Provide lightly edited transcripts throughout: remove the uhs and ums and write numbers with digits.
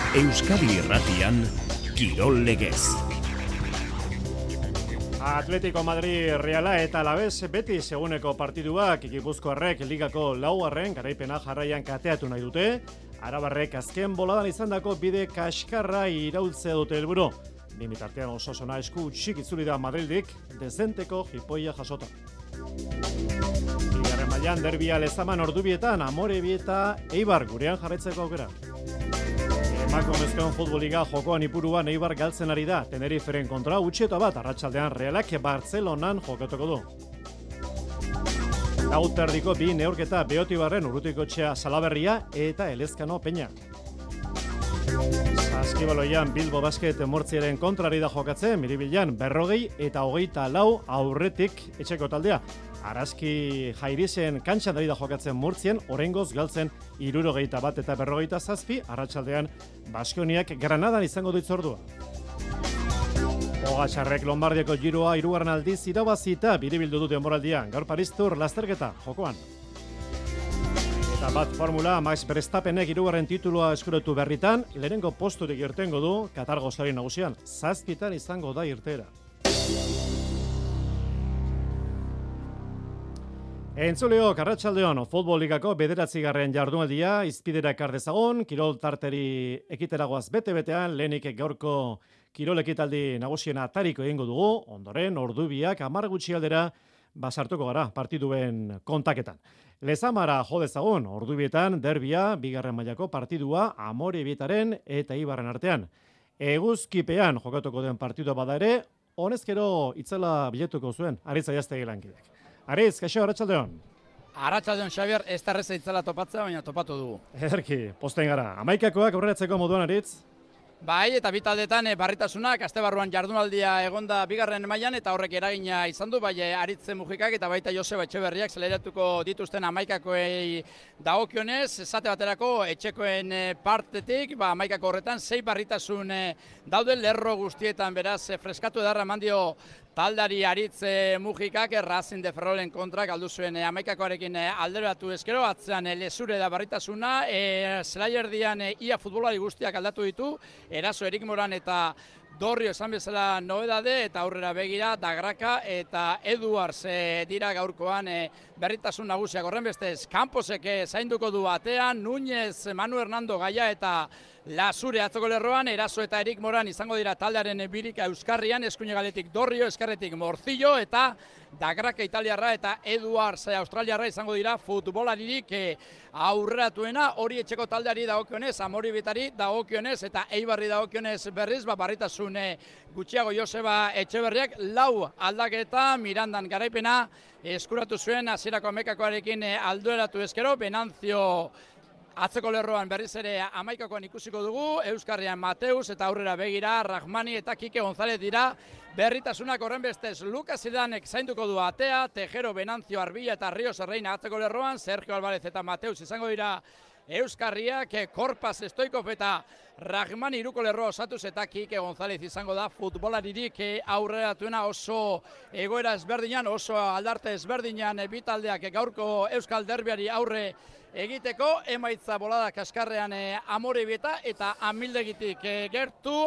Euskadi Irratian, Kirol Legez. Atletico Madrid Reala eta Alavés beti seguneko partiduak Gipuzkoarrek ligako laugarren garaipena jarraian kateatu nahi dute. Arabarrek azken boladan izandako bide kaskarra iraultzea dute helburu. Bimitartean Osasuna esku txik itzuli da Madrildik, dezenteko jipoia jasota. Bigarren mailan derbia Lezaman Ordubietan, Amorebieta Eibar gurean jarraitzeko aukera. Emakumezkoen futboliga jokoan ipuruan Eibar galtzen ari da. Teneriferen kontra utxeta bat arratsaldean Realak Barcelonan jokatuko du. Gauterdiko bi neurketa Beotibarren Urrutikotxea Salaberria eta Elezkano Peña. Saskibaloian Bilbo Basket Mortziaren kontrari da jokatzen, Miribilan 40 eta 24 aurretik etxeko taldea. Araski Jairizen kantxan da jokatzen Murtzien, oraingoz galtzen 71 eta 47, arratsaldean Baskoniak Granadan izango du itzordua. Pogačarrek Lombardiako giroa 3. aldiz irabazita biribildu du denboraldian, gaur Paris Tour lasterketa jokoan. Eta bat formula, Max Verstappenek 3. titulua eskuratu berritan, lehenengo posturik irtengo du Katar gozari nagusian, 7 izango da irtera. Entzuleok, arratsaldeon, futbol ligako 9. jardunaldia izpidera ekar dezagun, kirol tarteri ekiteragoaz bete-betean, lehenik gaurko kirol ekitaldi nagusiena atariko egingo dugu, ondoren ordubiak 10 gutxi aldera basartuko gara partiduen kontaketan. Lezamara jo dezagun, ordubietan derbia, 2. mailako partidua Amorebietaren eta Eibarren artean. Eguzkipean jokatuko den partidua bada ere, honezkero itzela biletuko zuen, Aritz Aiaztegi lankidek. Aritz, kaixo, arratsaldeon. Arratsaldeon, Xabier, ez da erreza itzela topatzea, baina topatu dugu. Ederki, posten gara. 11koak aurreratzeko moduan, Aritz? Bai, eta bi taldetan barritasunak aste barruan jardunaldia egonda 2. mailan eta horrek eragina izan du, bai Aritz Mujikak eta baita Joseba Etxeberriak zeleratuko dituzten 11koei dagokionez, esate baterako etxekoen partetik, 11ko horretan 6 barritasun daude lerro guztietan, beraz freskatu edarra emandio taldari Aritz Mujikak Racing de Ferrolen kontra galdu zuen 11koarekin alderatu ezkero, atzean lezure da barritasuna, zelaierdian ia futbolari guztiak aldatu ditu, eraso Erik Moran eta Dorrio esan bezala nobedade eta aurrera begira Dagraka eta Eduards dira gaurkoan berritasun nagusiak. Horrenbestez, Camposek zainduko du batean, Núñez, Manu Hernando Gaia eta Lasure atzoko lerroan, eraso eta Erik Moran izango dira taldearen birika euskarrian, eskuinegaletik Dorrio, eskarretik Morcillo eta Dagraka italiarra eta Eduards australiarra izango dira futbolaririk aurreratuena, hori etxeko taldeari dagokionez, Amorebietari dagokionez eta Eibarri dagokionez berriz, barritasun gutxiago Joseba Etxeberriak 4 aldaketa Mirandan garaipena eskuratu zuen hasierako 11koarekin aldueratu ezkero, Venancio atzeko lerroan berriz ere 11koan ikusiko dugu, Euskarrian Mateus eta aurrera begira Rahmani eta Kike González dira berritasunak. Horrenbestez Lucas Zidanek zainduko du atea, Tejero, Venancio, Arbilla eta Rios Erreina atzeko lerroan, Sergio Álvarez eta Mateus izango dira Euskarriak, Korpas, Stoikov eta Rahmani iruko lerroa osatuz eta Kike González izango da futbolaririk aurreratuena, oso egoera ezberdinan, oso aldarte ezberdinan bitaldeak gaurko Euskal Derbiari aurre egiteko, emaitza bolada kaskarrean Amorebieta eta Amildegitik gertu,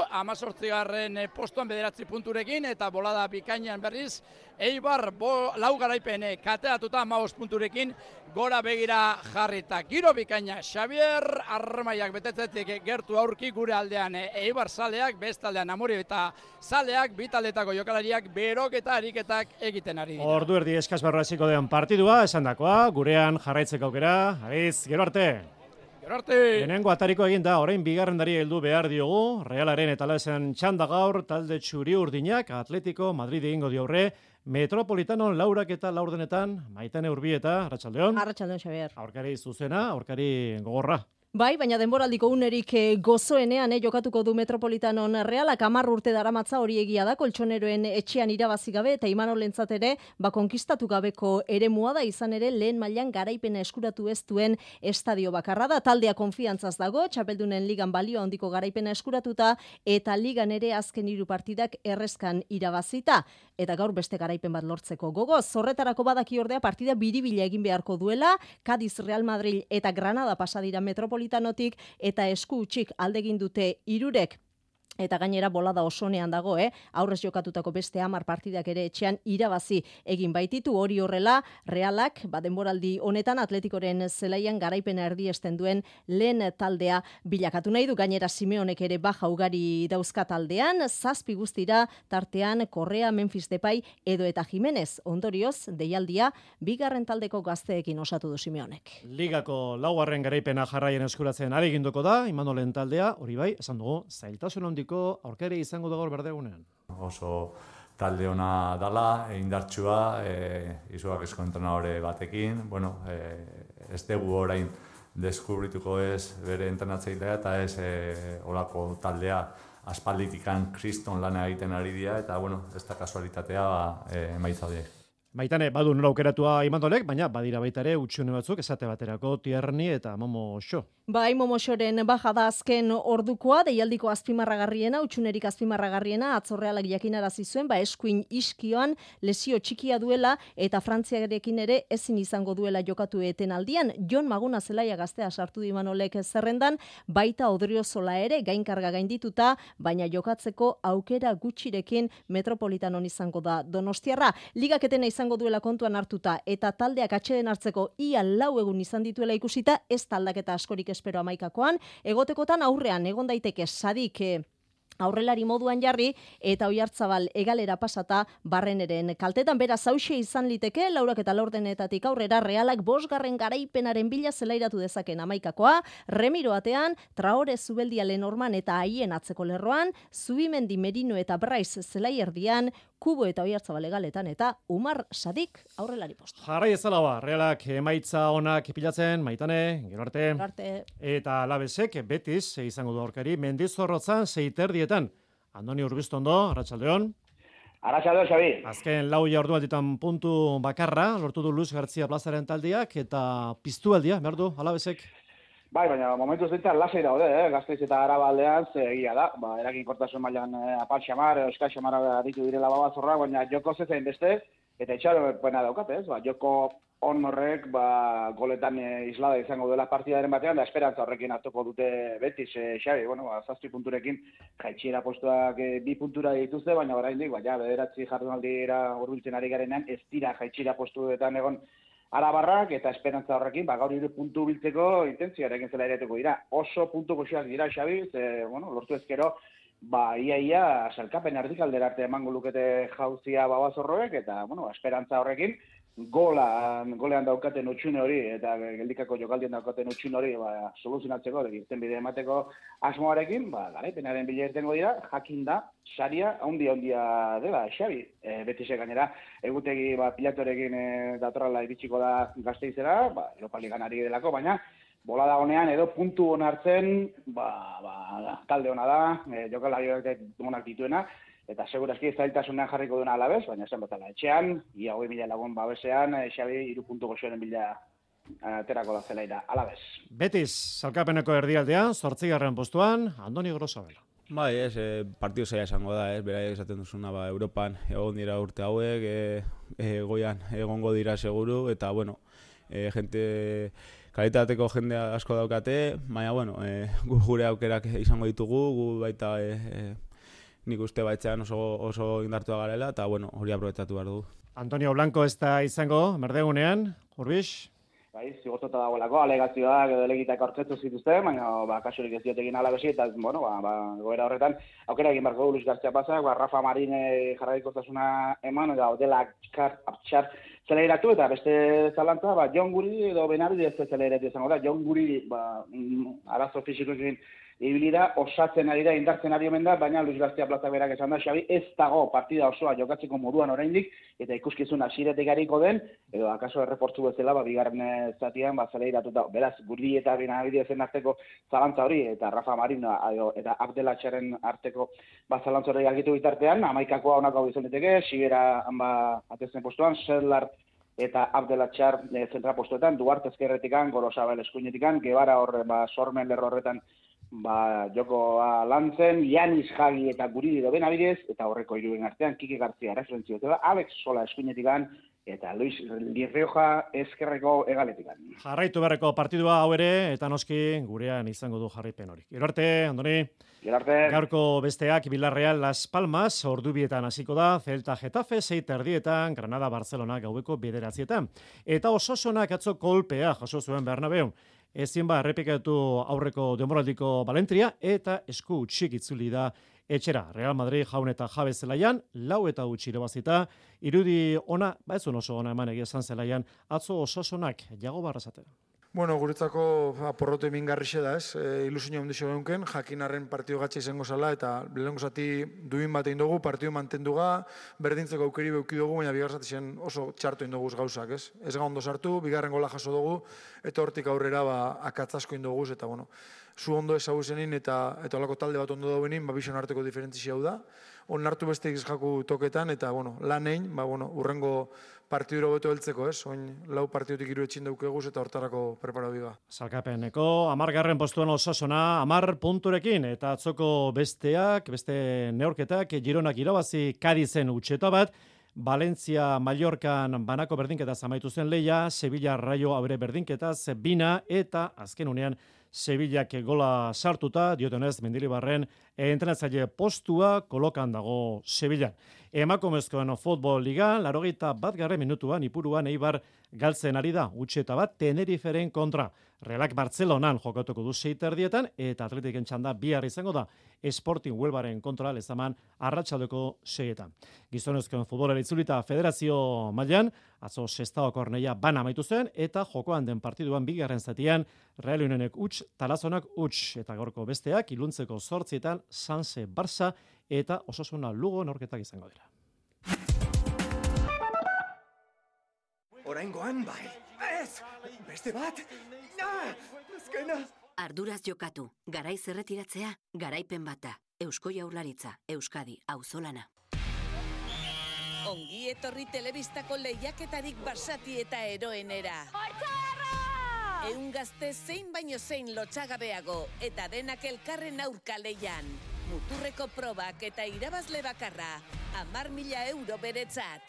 18. postuan 9 punturekin eta bolada bikainan berriz Eibar 4 garaipen kateatuta 15 punturekin gora begira jarrita. Giro bikaina, Xabier Armaiak betetzetik gertu aurki gure aldean Eibar zaleak, bestaldean Amorebieta zaleak, bitaldeetako jokalariak berok eta ariketak egiten ari dira. Ordu erdi eskaz barru hasiko den partidua, esandakoa, gurean jarraitzeko aukera. Aritz, gero arte. Gero arte. Lehenengo atariko eginda, orain bigarrendari heldu behar diogu, Realaren eta Alavesen txanda gaur, talde txuri urdinak, Atletico Madrid egingo diaurre, Metropolitanon laurak eta laurdenetan, Maitane Urbieta, arratsaldeon. Arratsaldeon, Xabier. Aurkari zuzena, aurkari gogorra. Bai, baina denboraldiko unerik gozoenean jokatuko du Metropolitanon Realak 10 urte daramatza, hori egia da, koltsoneroen etxean irabazi gabe eta Imanolentzat ere konkistatu gabeko eremua da, izan ere lehen mailan garaipena eskuratu ez duen estadio bakarra da. Taldea konfiantzaz dago, txapeldunen ligan balio handiko garaipena eskuratuta eta ligan ere azken 3 partidak errezkan irabazita. Eta gaur beste garaipen bat lortzeko gogoz. Horretarako badaki ordea partida biribila egin beharko duela, Cádiz, Real Madrid eta Granada pasa dira Metropolitanon Metropolitanotik eta esku hutsik aldegin dute 3. Eta gainera bolada osonean dago, aurrez jokatutako beste 10 partidak ere etxean irabazi egin baititu. Hori horrela, Realak, denboraldi honetan Atletikoren zelaian garaipena erdiesten duen lehen taldea bilakatu nahi du. Gainera Simeonek ere baja ugari dauzka taldean, 7 guztira tartean Correa, Memphis Depay edo eta Jimenez. Ondorioz, deialdia bigarren taldeko gazteekin osatu du Simeonek. Ligako 4. garaipena jarraien eskuratzen ari ginduko da, Imanolen taldea, hori bai, esan dugu, zailtasun handiko aurkari izango da gaur berdegunean. Oso talde ona dala, indartsua, izuak esko entrenadore batekin, ez dugu orain deskubrituko ez bere entrenatzailea eta ez olako taldea aspalditikan kriston lana egiten ari dira eta ez da kasualitatea emaitza horiek. Maitane, badu nola aukeratua Imanolek, baina badira baita ere utxune batzuk esate baterako Tierni eta Momo Xo. Bai, Momoxoren baja da azken ordukoa, deialdiko azpimarragarriena, utxunerik azpimarragarriena, atzorrealak jakinarazi zuen, eskuin iskioan lesio txikia duela eta Frantziarekin ere ezin izango duela jokatu etenaldian. Jon Maguna zelaia gaztea sartu di Imanolek zerrendan, baita Odriozola ere gainkarga gaindituta, baina jokatzeko aukera gutxirekin Metropolitanon izango da Donostiarra. Ligaketena izango duela kontuan hartuta eta taldeak atxeden hartzeko ia 4 egun izan dituela ikusita, ez taldaketa askorik espero 11koan, egotekotan aurrean egon daiteke Sadik aurrelari moduan jarri eta Oiartzabal egalera pasata Barreneren kaltetan. Beraz, hauxe izan liteke, 4:04 aurrera Realak 5. garaipenaren bila zelairatu dezaken 11koa, Remiro atean, Traore Zubeldia Lenorman eta Aien atzeko lerroan, Zubimendi Merino eta Brais zelai erdian, Kubo eta Oiartzabal egaletan eta Umar Sadik aurrelari postu. Jarrai ezala ba, Realak emaitza onak pilatzen, Maitane, gero arte. Eta Alabesek Betis izango du aurkari, Mendizorrotzan 6:30. Andoni Urbiztondo, Arratsaldeon. Arratsaldeon, Xabi. Azken 4 jardunalditan puntu bakarra, lortu du Luis García plazaren taldeak eta piztualdia, behar du Alabesek. Bai, baina momentu zintzen lasai daude, Gasteiz eta Arabaldean egia da. Eraginkortasun mailan apal xamar, euskal xamar aditu direla babazorra, baina joko zezain beste, eta itxaro pena daukat, ez? Joko on horrek goletan islada izango duela partidaren batean, da esperantza horrekin hartuko dute Betis, Xabi. 7 punturekin jaitsiera postuak 2 puntura dituzte, baina oraindik, 9 jardunaldira hurbiltzen ari garenean, ez dira jaitsiera postuetan egon Arabarrak eta esperantza horrekin, gaur 3 puntu biltzeko intentzioarekin zela eretuko dira. Oso puntu goxoak dira, Xabi, lortu ezkero, ia salkapen erdikaldera arte emango lukete jauzia babazorroek, eta, esperantza horrekin, golean daukaten utxune hori, eta geldikako jokaldien daukaten utxune hori, soluzionatzeko, irten bide emateko asmoarekin, garaipenaren bila irtengo dira, jakin da, saria, handia dela, Xabi. Betisek gainera, egutegi pilatorekin datorrela iritsiko da Gasteizera, Europa Ligan ari delako, baina bolada honean edo puntu hon hartzen, talde hona da, jokalari onak dituena, eta segurazki zailtasunean jarriko duena Alabez, baina esan batala etxean, ia 20.000 lagun babesean, Xabi 3 puntu goxoren bila aterako da zelaira Alabez. Betis, salkapeneko erdialdean, 8. postuan, Andoni Grosabel. Bai, partidu zaila esango da, beraiek esaten duzuna, Europan egon dira urte hauek, goian egongo dira seguru, eta, gente kalitateko jende asko daukate, baina, gu gure aukerak izango ditugu, gu baita nik uste baitzean oso indartua garela, eta, hori aprobetxatu behar dugu. Antonio Blanco ez da izango, berdegunean, Urbix? Bai, zigortuta dagoelako, alegazioak edo elegitak aurkeztu zituzten, baina kasurik ez diotekin Alabesi, eta, goera horretan, aukera egin barko Luis García Pasak, Rafa Marin jarraikotasuna eman, eta Odela Abtxar zelairatu, eta beste zalantza, Jon Guri edo Benardi ez zelairatu izango da, Jon Guri arazo fisikoekin ibilida, osatzen ari da, indartzen ari omen da, baina Luis García Plazak berak esan da, Xabi, ez dago partida osoa jokatzeko moduan oraindik, eta ikuskizun hasiretik hariko den, edo akaso errefortzu bezala, bigarren zatian, zelairatuta, beraz, Guri eta Benavidezen arteko zalantza hori, eta Rafa Marin eta Abdelatxaren arteko zalantza hori argitu bitartean, 11koa honako izan diteke, Sigera atezen postuan, Sedlar eta Abdelatxar zentrapostuetan, Duarte ezkerretikan, Gorosabel eskuinetikan, Gebara horre, sormen lerro horretan, jokoa lantzen, Janis Jagi eta Guri edo Benavidez, eta horreko 3 artean, Kike García referentzio, eta Alex Sola eskuinetikan, eta Luis Lirrioja ezkerreko hegaletikan. Jarraitu beharreko partidua hau ere, eta noski gurean izango du jarraipen hori. Gero arte, Andoni. Gero arte. Gaurko besteak Villarreal Las Palmas, ordubietan hasiko da, Celta Getafe 6:30, Granada Barcelona gaueko 9:00. Eta Osasunak atzo kolpea jaso zuen Bernabéun. Ezin errepikatu aurreko denboraldiko Balentria eta esku utxik itzuli da etxera. Real Madrid jaun eta jabe zelaian, 4-0 irabazita, irudi ona, ez oso ona eman egia esan zelaian, atzo Osasunak jago barrazate. Bueno, guretzako porrote mingarrixe da, ez? Ilusio handixo geunken, jakinarren partio gatxe izango zala, eta lehenko zati duin bat egin dugu, partio mantenduga, berdintzeko aukeri beuki dugu, baina bigar zatizien oso txartu egin dugu gauzak, ez? Ez ga ondo sartu, bigarren gola jaso dugu, eta hortik aurrera akatzasko egin dugu, eta bueno, zu ondo ezagu zenin, eta olako talde bat ondo daubenin, bizon arteko diferentzia hau da. Onartu beste izjaku toketan, eta bueno, lan egin, urrengo partiduro beto heltzeko, ez? Oin lau partidutik 3 etxin daukeguz eta hortarako preparatu biga. Salkapeneko 10. postuan Osasuna 10 punturekin eta atzoko beste neorketak Gironak irabazi Cadizen utxeta bat, Valencia Mallorcan banako berdinketaz amaitu zen leia, Sevilla Rayo aurre berdinketaz bina eta azken unean Sevillak gola sartuta, diotenez Mendilibarren entrenatzaile postua kolokan dago Sevillan. Emakumezkoen futbol liga, 81. minutuan Ipuruan Eibar galtzen ari da, utxeta bat Teneriferen kontra. Realak Bartzelonan jokatuko du 6:30 eta Atletiken txanda bihar izango da Sporting Huelvaren kontra lezaman arratsaldeko 6:00. Gizonezkoen futbolera itzulita federazio mailan, atzo Sestaoko Orneia bana amaitu zen eta jokoan den partiduan bigarren zatian Real Unionek huts, Talazonak huts eta gaurko besteak iluntzeko 8:00 Sanse Barça eta Osasuna Lugo neurketak izango dira. Oraingoan bai. Ez! Beste bat! Azkena! Arduraz jokatu, garaiz erretiratzea, garaipen bata. Eusko Jaurlaritza, Euskadi, auzolana. Ongi etorri telebistako lehiaketarik basati eta eroenera. Ehun gazte zein baino zein lotxagabeago eta denak elkarren aurka leian. Muturreko probak eta irabazle bakarra, 10.000 euro beretzat.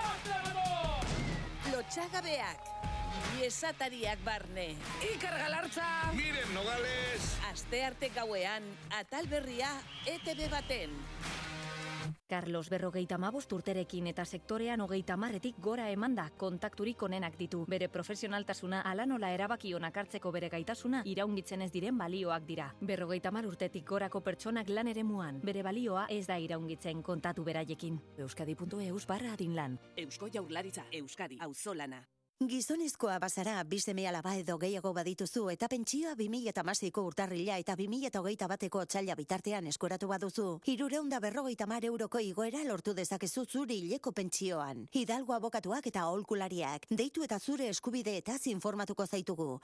Lotxagabeak, iesatariak barne. Iker Galartza! Miren Nogales! Astearte gauean, atal berria ETV baten. Carlos 55 urterekin eta sektorean 30etik gora emanda kontakturik onenak ditu. Bere profesionaltasuna hala nola erabaki onak hartzeko bere gaitasuna iraungitzen ez diren balioak dira. 50 urtetik gorako pertsonak lan eremuan. Bere balioa ez da iraungitzen kontatu beraiekin. Euskadi.eus/adinlan. Eusko Jaurlaritza, Euskadi, auzolana. Gizonezkoa bazara, 2 seme-alaba edo gehiago badituzu eta pentsioa 2016ko urtarrila eta 2021ko otsaila bitartean eskoratu baduzu, 350 euroko igoera lortu dezakezu zure hileko pentsioan. Hidalgo abokatuak eta aholkulariak, deitu eta zure eskubideetaz informatuko zaitugu.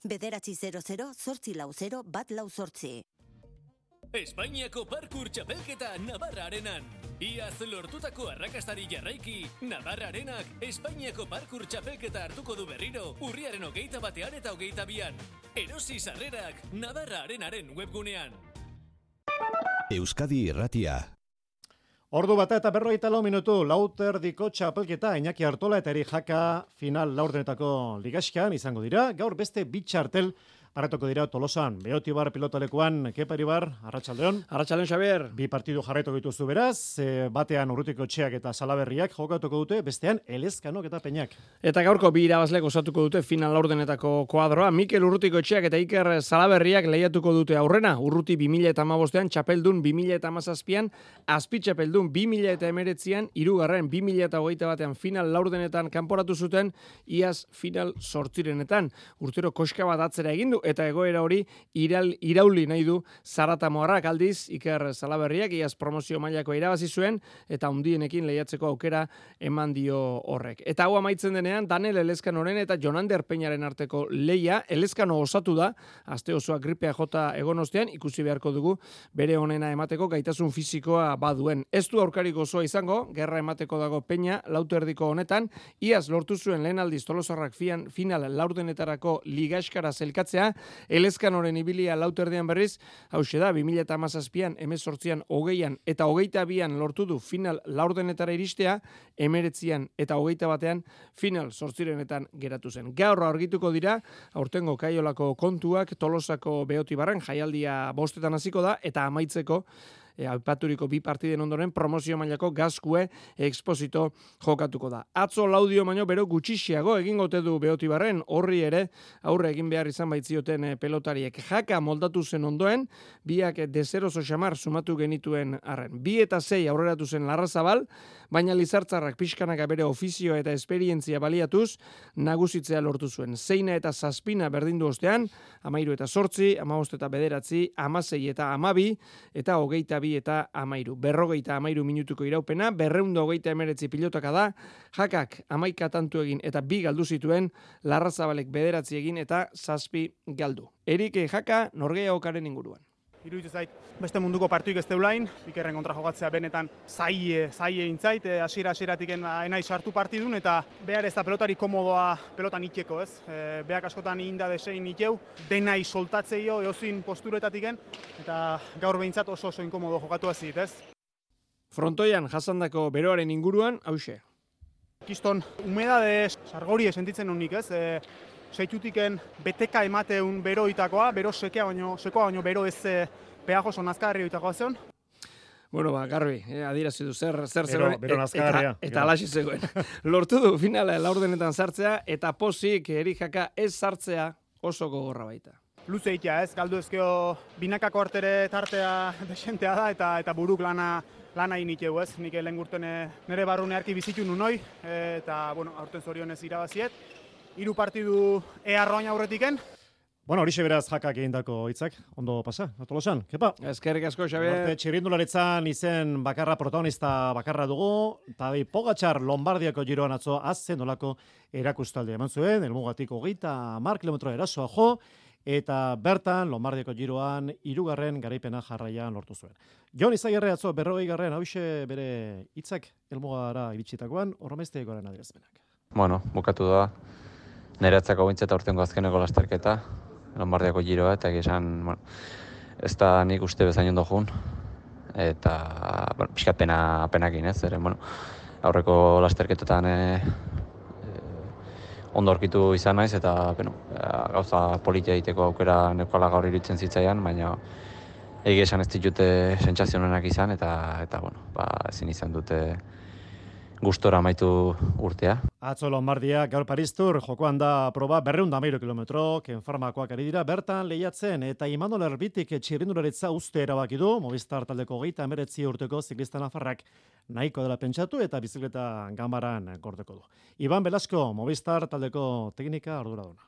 900-840-148. Espainiako parkur txapelketa Navarra Arenan. Iaz lortutako arrakastari jarraiki, Navarra Arenak Espainiako parkur txapelketa hartuko du berriro, urriaren 21 eta 22an. Erosi sarrerak Navarra Arenaren webgunean. Euskadi Irratia. Ordu bata eta 44 minutu, lauterdiko txapelketa Iñaki Artola eta Eri Jaka final laurdenetako ligaskan izango dira. Gaur beste bitxartel arretoko dira Tolosan, Beotibar pilotalekuan, Kepa Iribar, Arratsaldeon. Arratsaldeon, Xabier. Bi partidu jarraitu dituzu beraz, batean Urrutiko Etxeak eta Salaberriak jokatuko dute, bestean Elezkanok eta Peñak. Eta gaurko bi irabazlek osatuko dute final laurdenetako kuadroa. Mikel Urrutiko Etxeak eta Iker Salaberriak lehiatuko dute aurrena. Urruti 2015an, txapeldun 2017an, azpi txapeldun 2019an, hirugarren 2021an final laurdenetan kanporatu zuten, iaz final 8renetan. Urtero koska bat atzera egin du eta egoera hori irauli nahi du Zaratamoarrak. Aldiz Iker Salaberriak iaz promozio mailako irabazi zuen eta hundienekin lehiatzeko aukera eman dio horrek. Eta hau amaitzen denean Daniel Elezkanoren eta Jonander Peñaren arteko lehia. Elezkano osatu da, aste osoa gripea jota egon ostean, ikusi beharko dugu bere onena emateko gaitasun fisikoa baduen. Ez du aurkarik osoa izango, gerra emateko dago Peña lauterdiko honetan, iaz lortu zuen lehen aldiz Tolosarrak final laurdenetarako ligaskara zelkatzea iristea, Elezkanoren ibilia lauterdean berriz, hauxe da, 2017an, 18an, 20an eta 22an lortu du final laurdenetara iristea, 19an eta 21an final 8etan geratu zen. Gaur argituko dira, aurtengo Kaiolako kontuak Tolosako Beotibarren jaialdia 5etan hasiko da, eta amaitzeko aipaturiko 2 partiden ondoren promozio mailako Gazkue Exposito jokatuko da. Atzo Laudio baino bero gutxixiago egingote du Beotibarren, horri ere aurre egin behar izan baitzioten pelotariek. Jaka moldatu zen ondoen, biak dezerozo xamar sumatu genituen arren. 2 eta 6 aurreratu zen Larrazabal, baina Lizartzarrak pixkanaka bere ofizio eta esperientzia baliatuz nagusitzea lortu zuen. 6 eta 7 berdindu ostean, 13 eta 8, 15 eta 9, 16 eta 12 eta 22 eta 13. 50 minutuko iraupena, 229 pilotaka da, Jakak 11 tantu egin eta 2 galdu zituen, Larrazabalek 9 egin eta 7 galdu. Erik Jaka norgehiagokaren inguruan. Iruditzen zait, beste munduko partuik ez deulain, Ikerren kontra jokatzea benetan zaie intzait, hasieratik enai sartu partidun, eta behar ez da pelotari komodoa pelotan ikeko, ez? Beak askotan inda desein ikeu, denai soltatzeio, eozin posturetatik eta gaur behintzat oso inkomodo jokatu azit, ez? Frontoian jasandako beroaren inguruan, hause. Kiston, humedade sargorie sentitzen unik, ez? Seitutiken beteka emateun beroitakoa, bero sekoa baino bero ez peajo son azkarri oitakoa zeon. Bueno, Garbi, adirazi du zer bero nazkagarria. Eta alaxi zegoen. Lortu du finala laurdenetan sartzea, eta pozik Erik Jaka ez sartzea oso gogorra baita. Luze itea, ez, galdu ezkeo binakako artere tartea desentea da, eta buruk lana inikeu, ez. Nik lehen gurten nire barrune harki bizitu nunoi, eta, bueno, aurten zorionez irabaziet. 3 partidu earroain aurretiken. Bueno, horixe beraz Jakak egindako hitzak, ondo pasa, Tolosan, kepa? Eskerrik asko, Xabier. Txirrindularitzan izen bakarra, protagonista bakarra dugu, eta Pogačar Lombardiako giroan atzo azzen nolako erakustaldia eman zuen, helmugatik 30 kilometro erasoa jo, eta bertan Lombardiako giroan 3. garaipena jarraian lortu zuen. Jon Izagirre atzo 40. hauxe bere hitzak helmugara iritsitakoan, Hormezteakoaren adierazpenak. Bueno, bukatu da. Neretzako bintzeta urtengo azkeneko lasterketa, Lombardiako giroa, eta esan, bueno, ez da nik uste bezain ondo jun, eta, bueno, pixkat penakin, ez, bueno, aurreko lasterketetan ondo aurkitu izan naiz, eta, bueno, gauza politia egiteko aukera neukala gaur iruditzen zitzaian, baina egia esan ez ditute sentsazionenak izan, eta bueno, ezin izan dute gustora amaitu urtea. Atzo Lombardia gaur Paristur jokoan da proba 213 kilometro, Kenfarmakoak ari dira bertan lehiatzen, eta Imanol Erbitik txirrindularitza uste erabaki du, Movistar taldeko 39 urteko ziklista nafarrak nahiko dela pentsatu eta bizikleta ganbaran gordeko du. Iban Belasko, Movistar taldeko teknika arduraduna.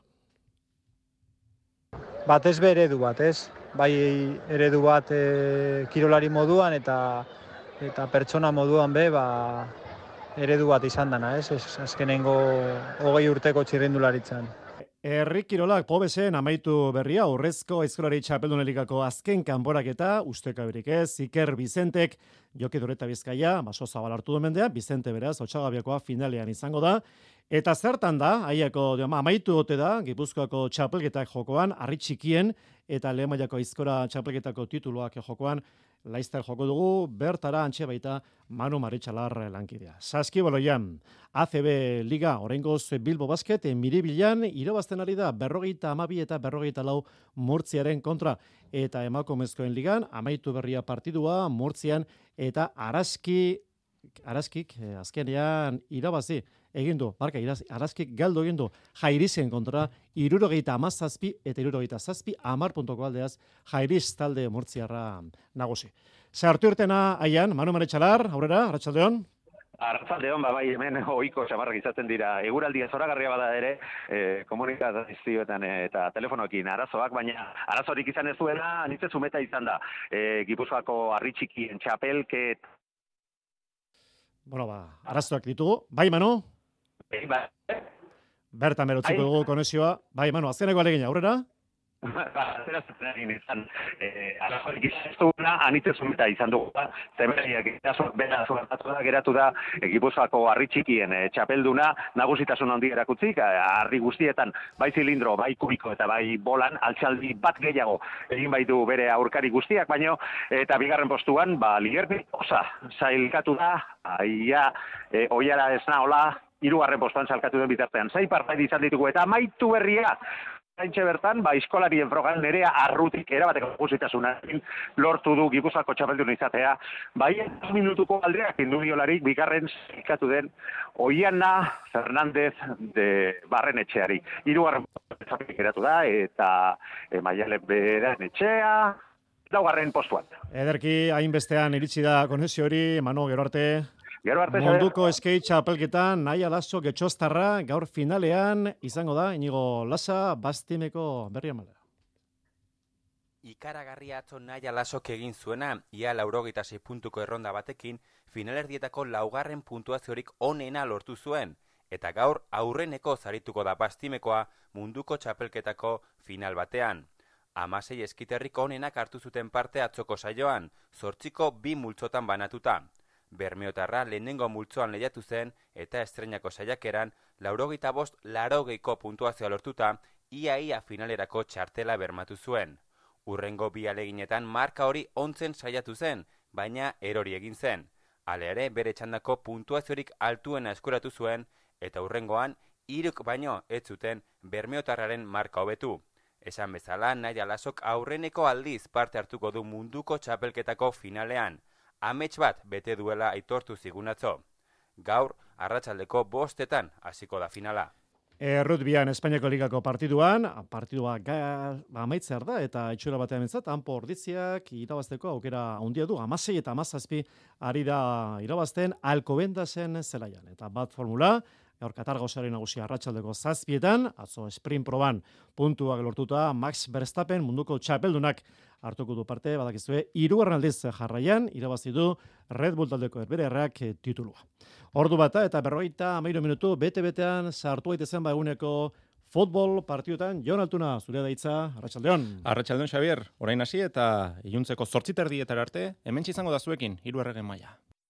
Batez be eredu bat, ez? Bai eredu bat kirolari moduan eta pertsona moduan be, eredu bat izan dana, ez? Azkenengo 20 urteko txirrindularitzan. Herri kirolak Pobesen amaitu berria, urrezko aizkolari txapeldunelikako azken kanporaketa, ustekaberik ez, Iker Bizentek, Jokidureta Bizkaia, baso zabal hartu mendea, Bizente beraz, Otsagabiakoa finalean izango da, eta zertan da, aiako amaitu ote da, Gipuzkoako txapelketak jokoan, harri txikien, eta lehen mailako aizkora txapelketako tituluak jokoan, Laizter joko dugu, bertara antxe baita Manu Maritxalar lankidea. Saskibaloian, ACB Liga, oraingoz Bilbo Basket, Miribilan, irabazten ari da 52 eta 54 Murtziaren kontra, eta emakumezkoen ligan, amaitu berria partidua, Murtzian, eta Araskik azkenean irabazi egin du, Araskik galdu egin du, Jairizen kontra, 77 eta 77, 10 puntoko aldeaz, Jairiz talde Murtziarra nagusi. Sartu irtena aian, Manu Maritxalar, aurrera, Arratsaldeon. Arratsaldeon, bai, hemen ohiko samarrak izaten dira. Eguraldia zoragarria bada ere, komunikazioetan eta telefonoekin arazoak, baina arazorik izan ez duena, anitze zumeta izan da. Gipuzkoako harri txikien txapelket. Bueno, arazoak ditugu. Bai, Manu? Bai. Bertan berotziko dugu konexioa. Bai, Manu, azkeneko alegina, aurrera? Zeratzen egin izan, arazorik izan ez duguna, anitzezun eta izan dugu, zeberriak bera geratu da, Gipuzkoako harri txikien txapelduna, nagusitasun handi erakutzik, harri guztietan, bai zilindro, bai kubiko eta bai bolan, altxaldi bat gehiago egin baitu bere aurkari guztiak, baino, eta bigarren postuan, Lierpi osa zailkatu da, oiara ez nahola, 3. postuan salkatu den bitartean. 6 partaid izan ditugu eta amaitu berria. Zaintxe bertan, iskolarien frogan Nerea Arrutik erabateko guzitasunarekin lortu du Gipuzkoako txapelduna izatea. 2 minutuko aldeak indudiolarik bigarren zikatu den Oiana Fernandez de Barrenetxeari. 3. postuan geratu da eta Maiale Beren etxea, 4. postuan. Ederki, hainbestean iritsi da konexio hori, Manu, gero arte. Munduko skate txapelketan Naia Laso Getxostarra gaur finalean izango da Inigo Lasa Bastimeko berri amala. Ikaragarria atzo Naia Lasok egin zuena, ia 96 puntuko erronda batekin, finalerdietako 4. puntuaziorik onena lortu zuen, eta gaur aurreneko zarituko da Bastimekoa munduko txapelketako final batean. 16 eskiterrik onenak hartu zuten parte atzoko saioan, 8ko 2 multzotan banatuta. Bermeotarra lehenengo multzoan lehiatu zen eta estreinako saiakeran 85-80ko puntuazioa lortuta ia finalerako txartela bermatu zuen. Urrengo 2 aleginetan marka hori ontzen saiatu zen, baina erori egin zen. Hala ere bere txandako puntuaziorik altuena eskuratu zuen eta urrengoan 3 baino ez zuten Bermeotarraren marka hobetu. Esan bezala Naia Lasok aurreneko aldiz parte hartuko du munduko txapelketako finalean. Amets bat bete duela aitortu zigun atzo. Gaur, arratsaldeko 5 hasiko da finala. Rugbian Espainiako Ligako partidua amaitzear da eta itxura batean entzat, hanpo orditziak irabazteko aukera handia du, 16 eta 17 ari da irabazten Alcobendasen zelaian. Eta bat formula, gaur Katargausaren nagusia arratsaldeko 7etan, atzo sprint proban puntuak lortuta Max Verstappen munduko txapeldunak hartuko du parte, badakizue, 3. aldiz jarraian, irabazi du Red Bull taldeko erberearrak titulua. Ordu bata eta 53 minutu, bete-betean sartu daitezen eguneko futbol partidutan. Jon Altuna, zure daitza, arratsaldeon. Arratsaldeon, Xabier, orain hasi eta iluntzeko 8:30 arte, hementsi izango da zuekin, 3. maila.